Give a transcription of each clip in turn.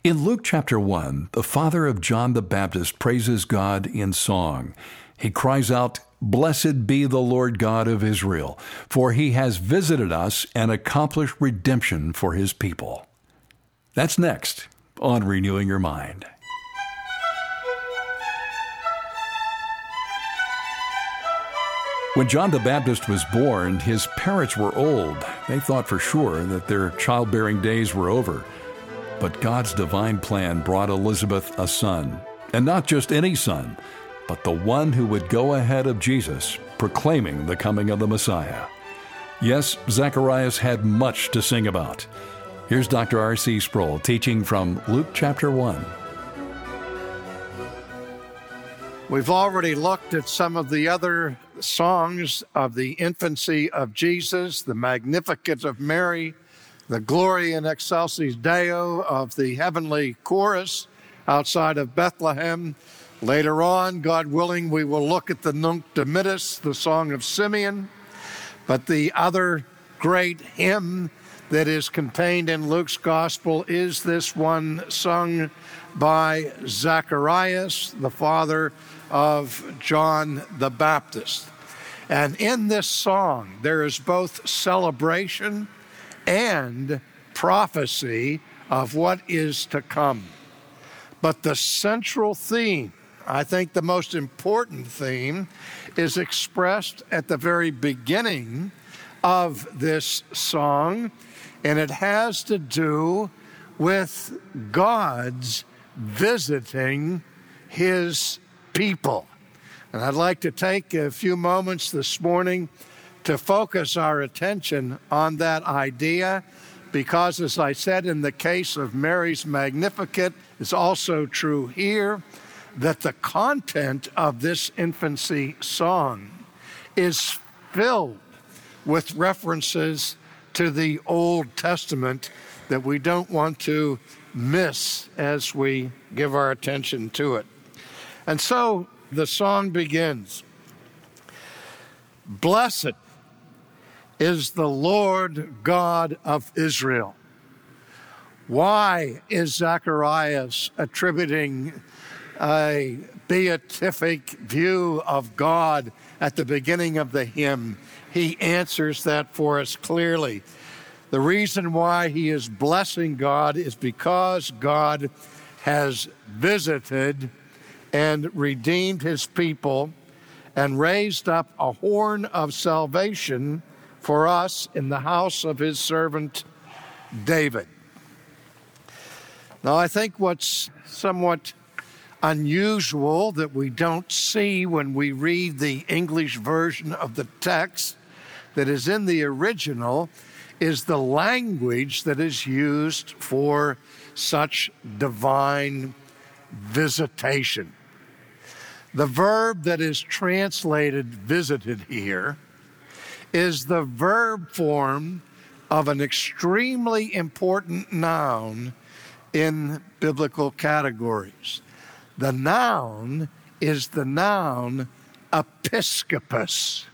In Luke chapter 1, the father of John the Baptist praises God in song. He cries out, "Blessed be the Lord God of Israel, for he has visited us and accomplished redemption for his people." That's next on Renewing Your Mind. When John the Baptist was born, his parents were old. They thought for sure that their childbearing days were over. But God's divine plan brought Elizabeth a son, and not just any son, but the one who would go ahead of Jesus, proclaiming the coming of the Messiah. Yes, Zacharias had much to sing about. Here's Dr. R.C. Sproul teaching from Luke chapter 1. We've already looked at some of the other songs of the infancy of Jesus, the Magnificat of Mary, the Gloria in Excelsis Deo of the heavenly chorus outside of Bethlehem. Later on, God willing, we will look at the Nunc Dimittis, the Song of Simeon. But the other great hymn that is contained in Luke's Gospel is this one sung by Zacharias, the father of John the Baptist. And in this song, there is both celebration and prophecy of what is to come. But the central theme, I think the most important theme, is expressed at the very beginning of this song, and it has to do with God's visiting his people. And I'd like to take a few moments this morning to focus our attention on that idea, because as I said in the case of Mary's Magnificat, it's also true here that the content of this infancy song is filled with references to the Old Testament that we don't want to miss as we give our attention to it. And so the song begins, "Blessed is the Lord God of Israel." Why is Zacharias attributing a beatific view of God at the beginning of the hymn? He answers that for us clearly. The reason why he is blessing God is because God has visited and redeemed his people and raised up a horn of salvation for us in the house of his servant David. Now, I think what's somewhat unusual that we don't see when we read the English version of the text that is in the original is the language that is used for such divine visitation. The verb that is translated visited here is the verb form of an extremely important noun in biblical categories. The noun is the noun episkopos.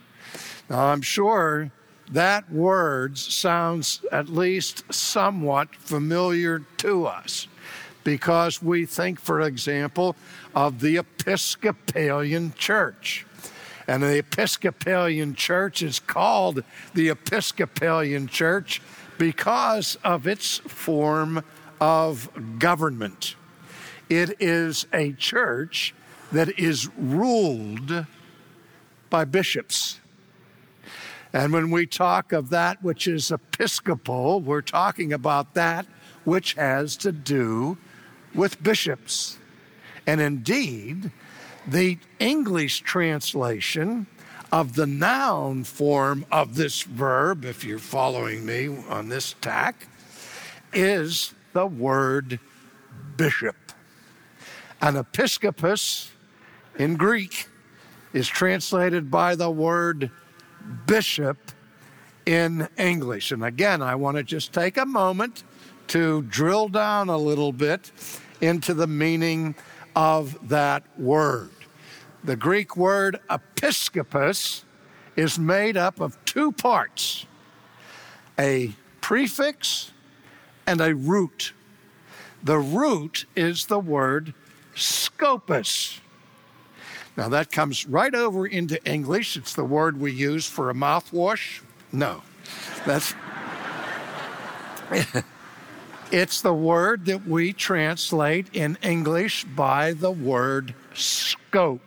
Now, I'm sure that word sounds at least somewhat familiar to us because we think, for example, of the Episcopalian Church. And the Episcopalian Church is called the Episcopalian Church because of its form of government. It is a church that is ruled by bishops. And when we talk of that which is episcopal, we're talking about that which has to do with bishops. And indeed, the English translation of the noun form of this verb, if you're following me on this tack, is the word bishop. An episkopos in Greek is translated by the word bishop in English. And again, I want to just take a moment to drill down a little bit into the meaning of that word. The Greek word episkopos is made up of two parts, a prefix and a root. The root is the word scopus. Now that comes right over into English. It's the word we use for a mouthwash. No, that's... It's the word that we translate in English by the word scope.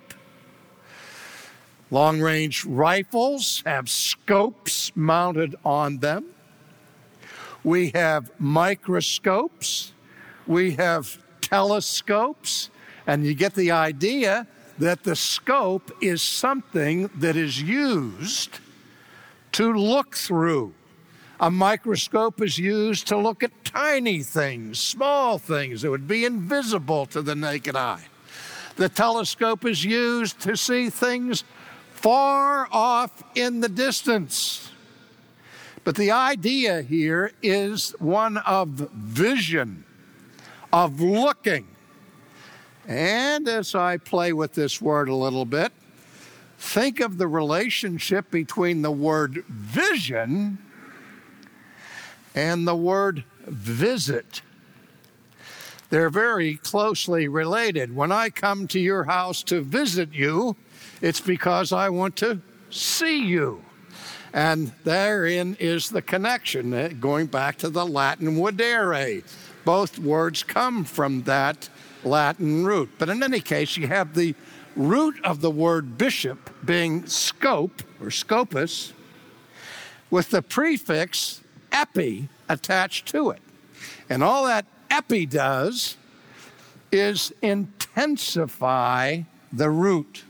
Long-range rifles have scopes mounted on them. We have microscopes. We have telescopes. And you get the idea that the scope is something that is used to look through. A microscope is used to look at tiny things, small things that would be invisible to the naked eye. The telescope is used to see things far off in the distance. But the idea here is one of vision, of looking. And as I play with this word a little bit, think of the relationship between the word vision and the word visit. They're very closely related. When I come to your house to visit you, it's because I want to see you. And therein is the connection, going back to the Latin videre. Both words come from that Latin root. But in any case, you have the root of the word bishop being scope or scopus with the prefix epi attached to it. And all that epi does is intensify the root.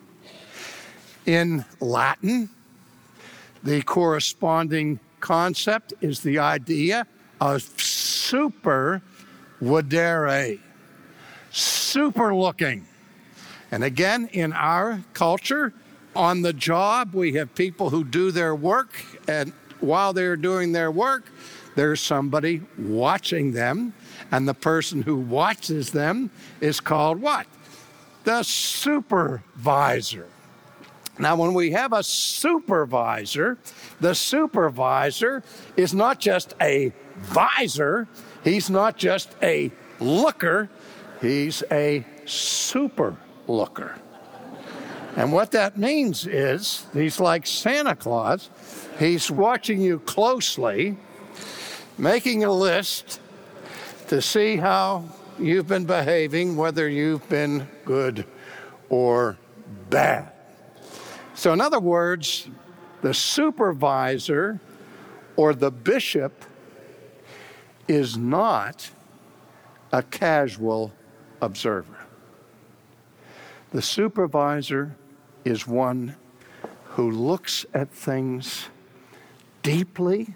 In Latin, the corresponding concept is the idea of super videre, super looking. And again, in our culture, on the job, we have people who do their work, and while they're doing their work, there's somebody watching them, and the person who watches them is called what? The supervisor. Now, when we have a supervisor, the supervisor is not just a visor, he's not just a looker, he's a super looker. And what that means is he's like Santa Claus. He's watching you closely, making a list to see how you've been behaving, whether you've been good or bad. So in other words, the supervisor or the bishop is not a casual observer. The supervisor is one who looks at things deeply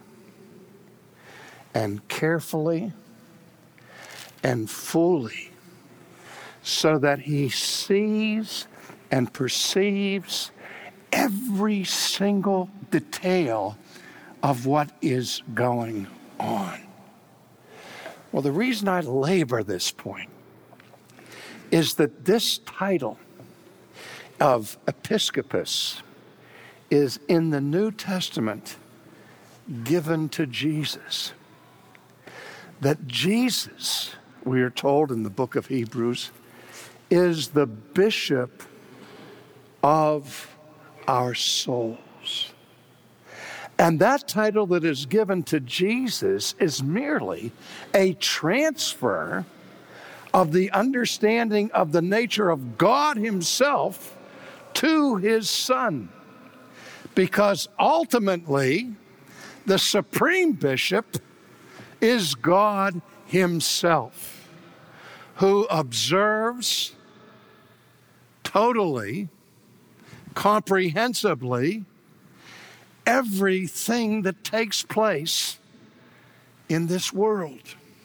and carefully and fully so that he sees and perceives every single detail of what is going on. Well, the reason I labor this point is that this title of episcopus is in the New Testament given to Jesus. That Jesus, we are told in the book of Hebrews, is the bishop of our souls. And that title that is given to Jesus is merely a transfer of the understanding of the nature of God himself to his Son. Because ultimately, the supreme bishop is God himself, who observes totally, comprehensively, everything that takes place in this world.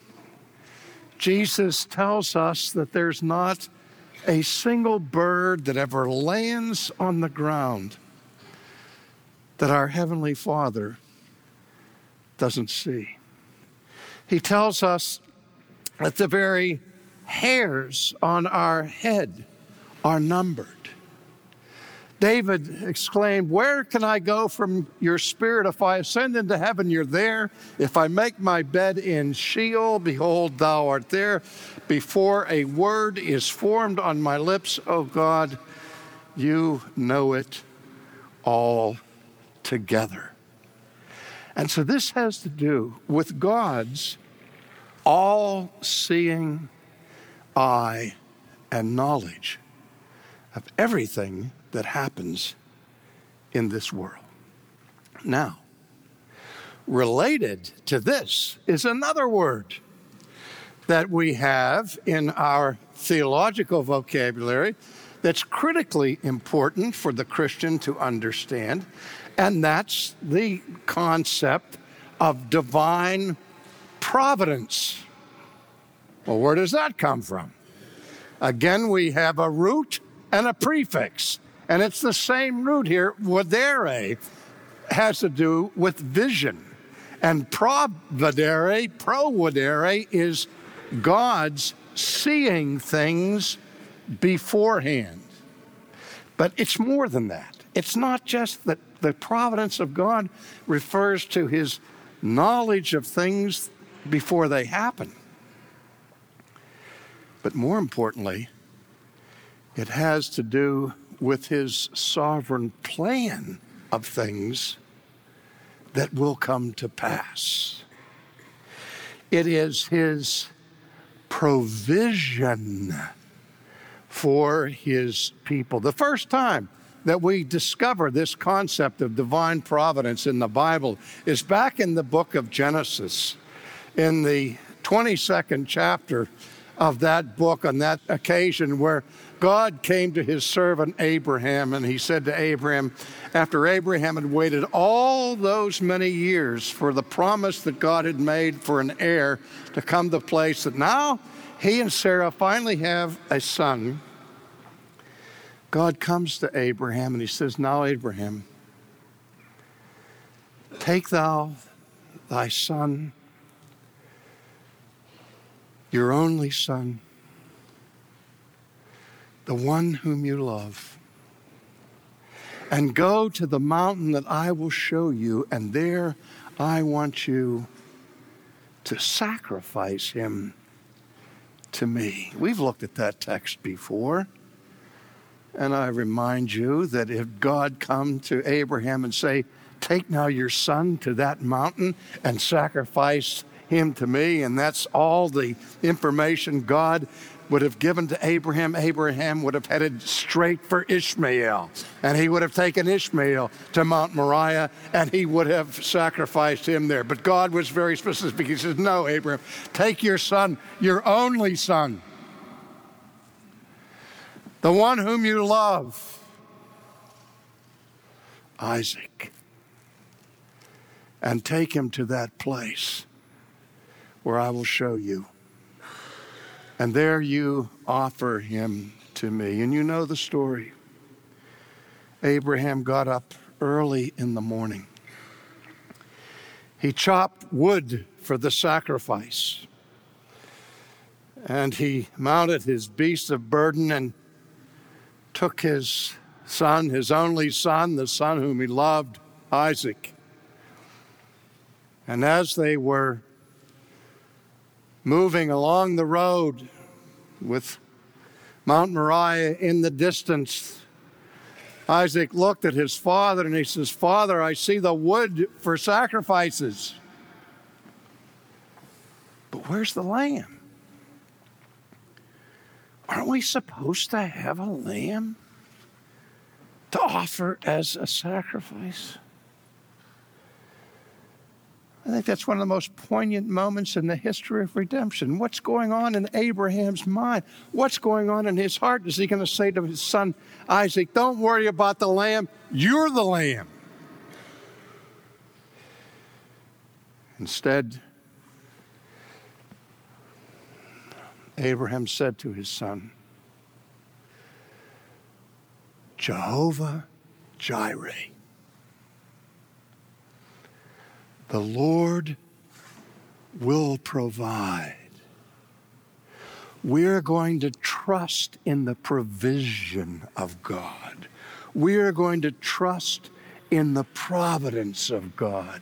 Jesus tells us that there's not a single bird that ever lands on the ground that our Heavenly Father doesn't see. He tells us that the very hairs on our head are numbered. David exclaimed, "Where can I go from your spirit? If I ascend into heaven, you're there. If I make my bed in Sheol, behold, thou art there. Before a word is formed on my lips, O God, you know it all together." And so this has to do with God's all-seeing eye and knowledge of everything that happens in this world. Now, related to this is another word that we have in our theological vocabulary that's critically important for the Christian to understand, and that's the concept of divine providence. Well, where does that come from? Again, we have a root and a prefix, and it's the same root here. Vodere has to do with vision, and providere is God's seeing things beforehand. But it's more than that. It's not just that the providence of God refers to his knowledge of things before they happen. But more importantly, it has to do with his sovereign plan of things that will come to pass. It is his provision for his people. The first time that we discover this concept of divine providence in the Bible is back in the book of Genesis, in the 22nd chapter of that book, on that occasion where God came to his servant Abraham, and he said to Abraham, after Abraham had waited all those many years for the promise that God had made for an heir to come to place, that now he and Sarah finally have a son. God comes to Abraham and he says, "Now, Abraham, take thou thy son, your only son, the one whom you love, and go to the mountain that I will show you, and there I want you to sacrifice him to me." We've looked at that text before, and I remind you that if God come to Abraham and say, "Take now your son to that mountain and sacrifice him to me," and that's all the information God would have given to Abraham, Abraham would have headed straight for Ishmael. And he would have taken Ishmael to Mount Moriah, and he would have sacrificed him there. But God was very specific. He says, "No, Abraham, take your son, your only son, the one whom you love, Isaac, and take him to that place where I will show you. And there you offer him to me." And you know the story. Abraham got up early in the morning. He chopped wood for the sacrifice. And he mounted his beast of burden and took his son, his only son, the son whom he loved, Isaac. And as they were moving along the road with Mount Moriah in the distance, Isaac looked at his father and he says, "Father, I see the wood for sacrifices, but where's the lamb? Aren't we supposed to have a lamb to offer as a sacrifice?" I think that's one of the most poignant moments in the history of redemption. What's going on in Abraham's mind? What's going on in his heart? Is he going to say to his son Isaac, "Don't worry about the lamb, you're the lamb"? Instead, Abraham said to his son, "Jehovah Jireh, the Lord will provide." We're going to trust in the provision of God. We are going to trust in the providence of God.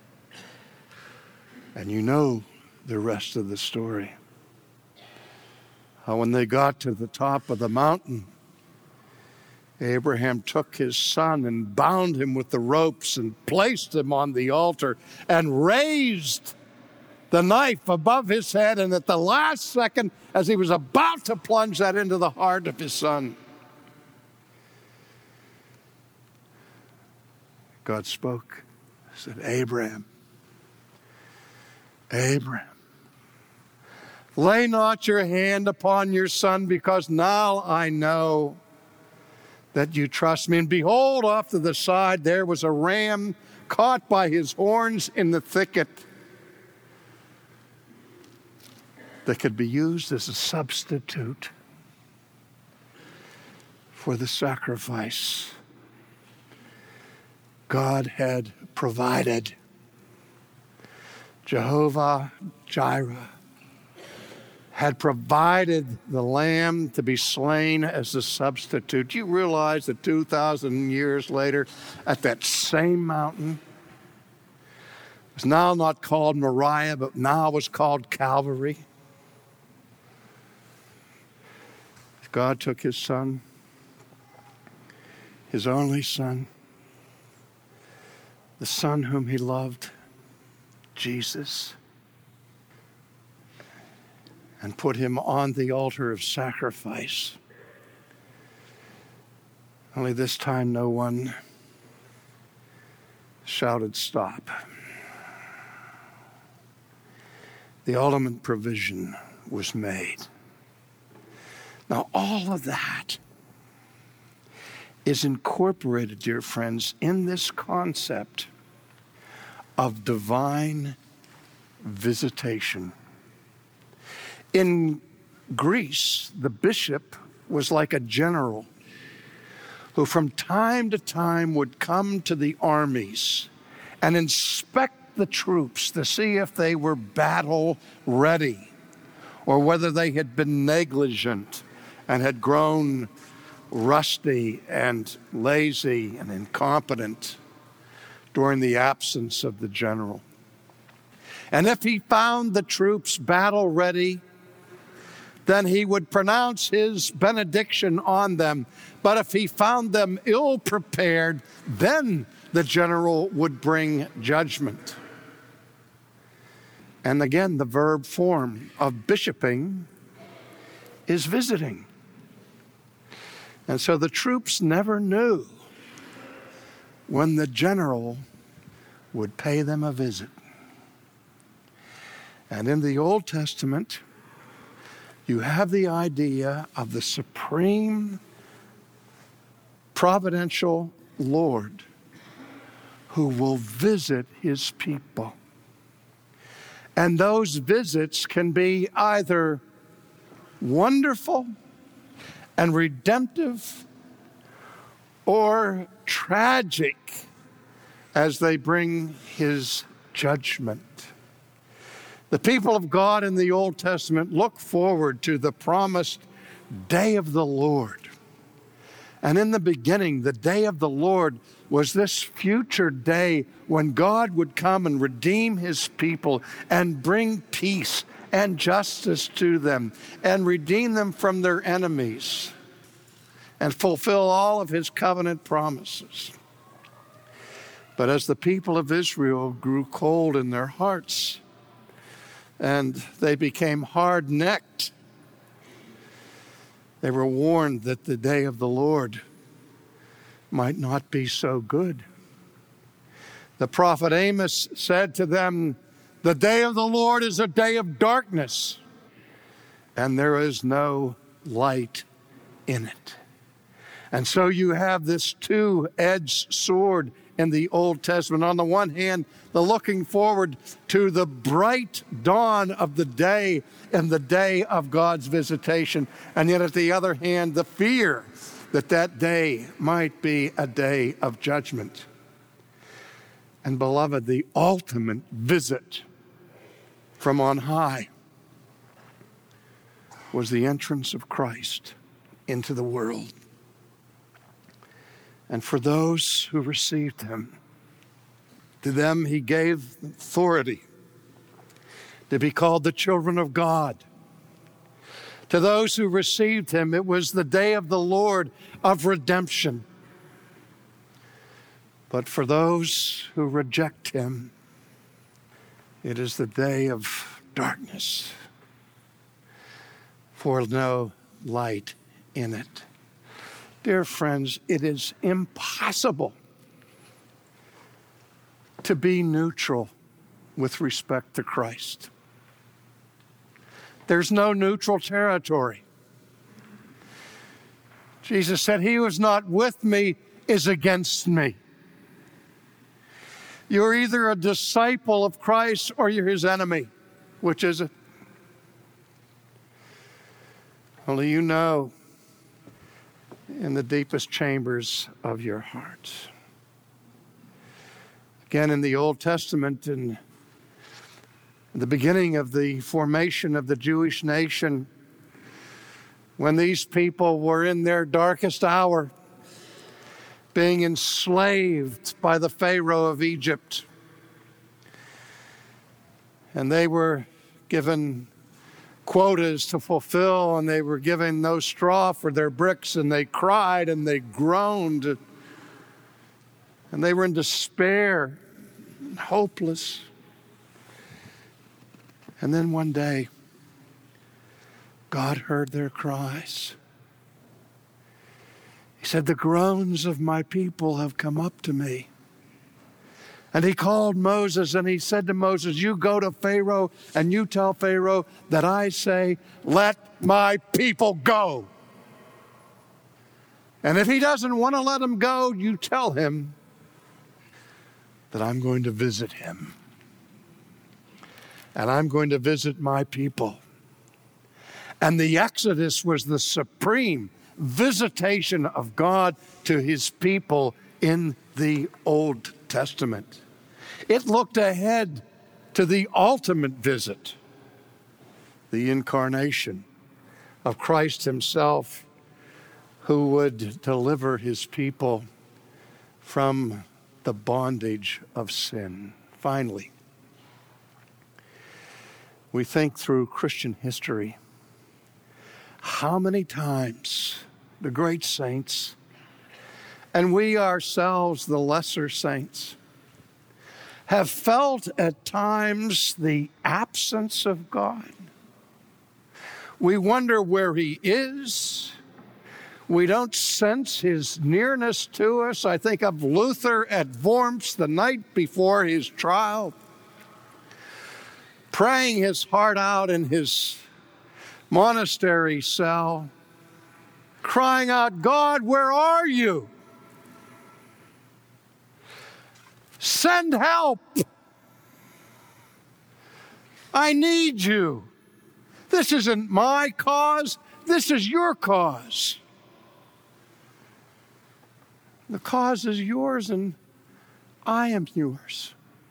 And you know the rest of the story. How when they got to the top of the mountain, Abraham took his son and bound him with the ropes and placed him on the altar and raised the knife above his head. And at the last second, as he was about to plunge that into the heart of his son, God spoke. He said, Abraham, Abraham, lay not your hand upon your son, because now I know that you trust me. And behold, off to the side there was a ram caught by his horns in the thicket that could be used as a substitute for the sacrifice. God had provided. Jehovah Jireh had provided the lamb to be slain as a substitute. You realize that 2,000 years later, at that same mountain, it was now not called Moriah, but now was called Calvary. God took his son, his only son, the son whom he loved, Jesus, and put him on the altar of sacrifice. Only this time no one shouted stop. The ultimate provision was made. Now all of that is incorporated, dear friends, in this concept of divine visitation. In Greece, the bishop was like a general who from time to time would come to the armies and inspect the troops to see if they were battle ready or whether they had been negligent and had grown rusty and lazy and incompetent during the absence of the general. And if he found the troops battle ready, then he would pronounce his benediction on them. But if he found them ill prepared, then the general would bring judgment. And again, the verb form of bishoping is visiting. And so the troops never knew when the general would pay them a visit. And in the Old Testament, you have the idea of the supreme providential Lord who will visit his people. And those visits can be either wonderful and redemptive or tragic as they bring his judgment. The people of God in the Old Testament look forward to the promised day of the Lord. And in the beginning, the day of the Lord was this future day when God would come and redeem his people and bring peace and justice to them and redeem them from their enemies and fulfill all of his covenant promises. But as the people of Israel grew cold in their hearts and they became hard-necked, they were warned that the day of the Lord might not be so good. The prophet Amos said to them, "The day of the Lord is a day of darkness, and there is no light in it." And so you have this two-edged sword in the Old Testament. On the one hand, the looking forward to the bright dawn of the day and the day of God's visitation. And yet at the other hand, the fear that that day might be a day of judgment. And beloved, the ultimate visit from on high was the entrance of Christ into the world. And for those who received him, to them he gave authority to be called the children of God. To those who received him, it was the day of the Lord of redemption. But for those who reject him, it is the day of darkness, for no light in it. Dear friends, it is impossible to be neutral with respect to Christ. There's no neutral territory. Jesus said, "He who is not with me is against me." You're either a disciple of Christ or you're his enemy. Which is it? Only you know in the deepest chambers of your heart. Again, in the Old Testament, in the beginning of the formation of the Jewish nation, when these people were in their darkest hour, being enslaved by the Pharaoh of Egypt, and they were given quotas to fulfill, and they were given no straw for their bricks, and they cried and they groaned, and they were in despair and hopeless. And then one day, God heard their cries. He said, "The groans of my people have come up to me." And he called Moses and he said to Moses, "You go to Pharaoh and you tell Pharaoh that I say, 'Let my people go.' And if he doesn't want to let them go, you tell him that I'm going to visit him. And I'm going to visit my people." And the Exodus was the supreme visitation of God to his people in the Old Testament. It looked ahead to the ultimate visit, the incarnation of Christ himself, who would deliver his people from the bondage of sin. Finally, we think through Christian history how many times the great saints, and we ourselves, the lesser saints, have felt at times the absence of God. We wonder where he is. We don't sense his nearness to us. I think of Luther at Worms the night before his trial, praying his heart out in his monastery cell, crying out, "God, where are you? Send help. I need you. This isn't my cause. This is your cause. The cause is yours and I am yours."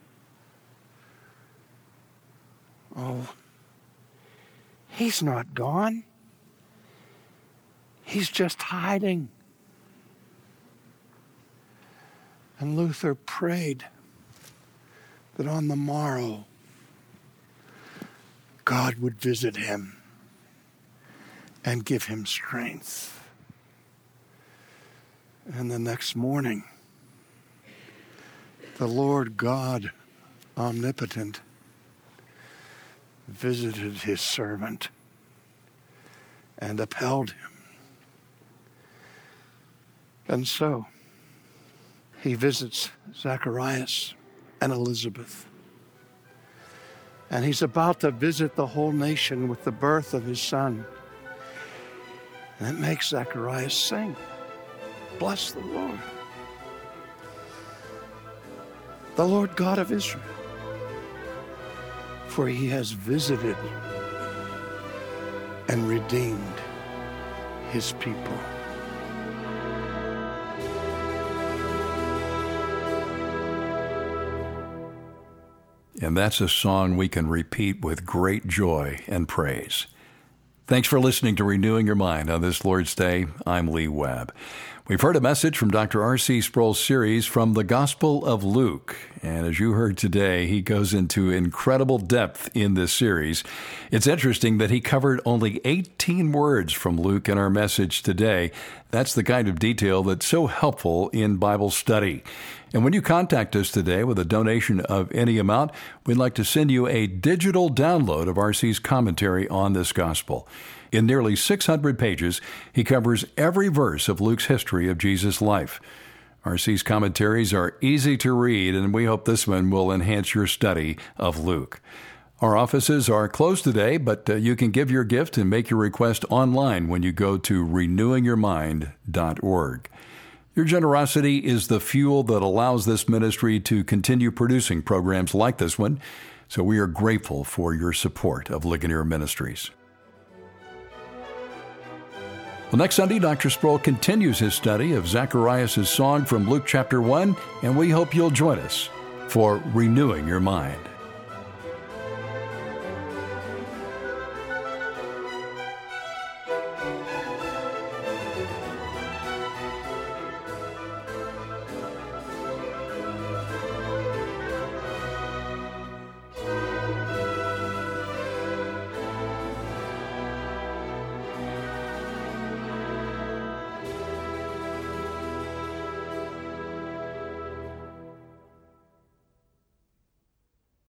Oh, he's not gone. He's just hiding. And Luther prayed that on the morrow, God would visit him and give him strength. And the next morning, the Lord God omnipotent visited his servant and upheld him. And so, he visits Zacharias and Elizabeth. And he's about to visit the whole nation with the birth of his son. And it makes Zacharias sing, "Bless the Lord God of Israel, for he has visited and redeemed his people." And that's a song we can repeat with great joy and praise. Thanks for listening to Renewing Your Mind on this Lord's Day. I'm Lee Webb. We've heard a message from Dr. R.C. Sproul's series from the Gospel of Luke. And as you heard today, he goes into incredible depth in this series. It's interesting that he covered only 18 words from Luke in our message today. That's the kind of detail that's so helpful in Bible study. And when you contact us today with a donation of any amount, we'd like to send you a digital download of R.C.'s commentary on this gospel. In nearly 600 pages, he covers every verse of Luke's history of Jesus' life. R.C.'s commentaries are easy to read, and we hope this one will enhance your study of Luke. Our offices are closed today, but you can give your gift and make your request online when you go to renewingyourmind.org. Your generosity is the fuel that allows this ministry to continue producing programs like this one, so we are grateful for your support of Ligonier Ministries. Well, next Sunday, Dr. Sproul continues his study of Zacharias' song from Luke chapter 1, and we hope you'll join us for Renewing Your Mind.